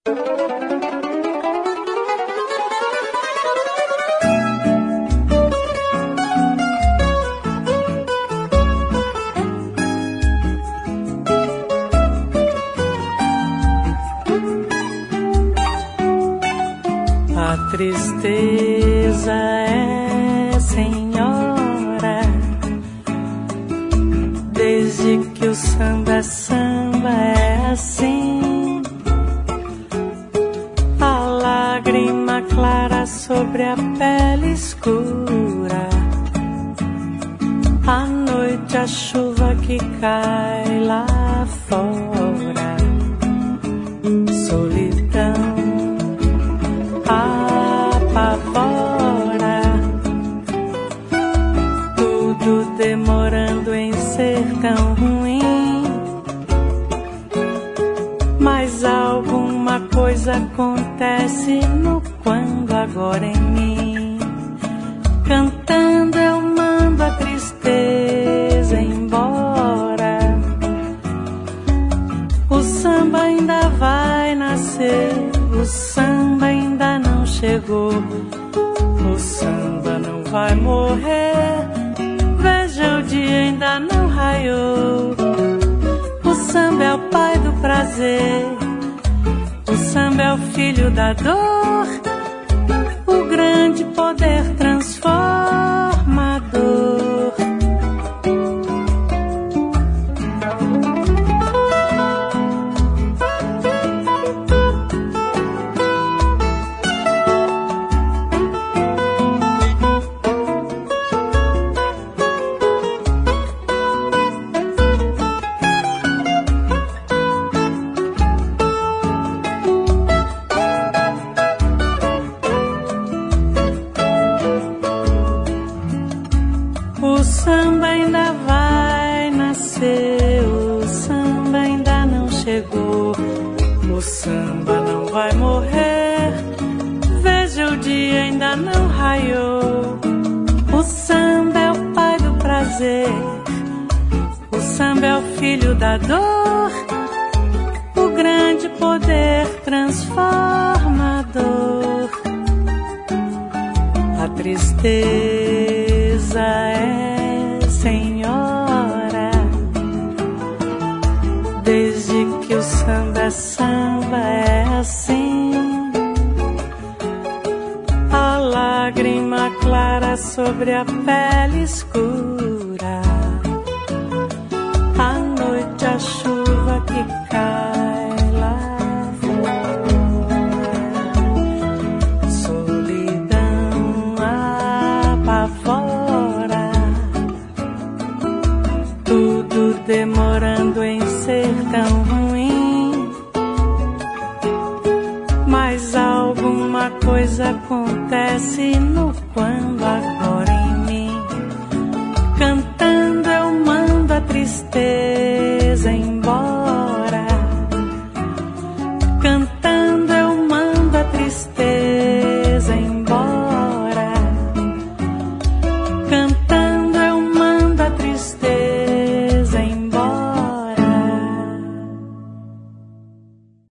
A tristeza é senhora, desde que o samba é assim. A lágrima clara sobre a pele escura, à noite a chuva que cai lá fora. Solidão apavora, tudo demorando em ser tão ruim. Mas alguma coisa acontece no quando agora em mim. Cantando eu mando a tristeza embora. O samba ainda vai nascer, o samba ainda não chegou, o samba não vai morrer. Veja, o dia ainda não raiou. O samba é o pai do prazer, o samba é o filho da dor, o grande poder transformador. O samba ainda vai nascer, o samba ainda não chegou, o samba não vai morrer. Veja, o dia ainda não raiou. O samba é o pai do prazer, o samba é o filho da dor, o grande poder transformador. A tristeza é senhora, desde que o samba é assim. A lágrima clara sobre a pele escura, à noite a chuva que cai lá fora. Solidão apavora, tudo demorando em ser tão ruim. Mas alguma coisa acontece no quando agora.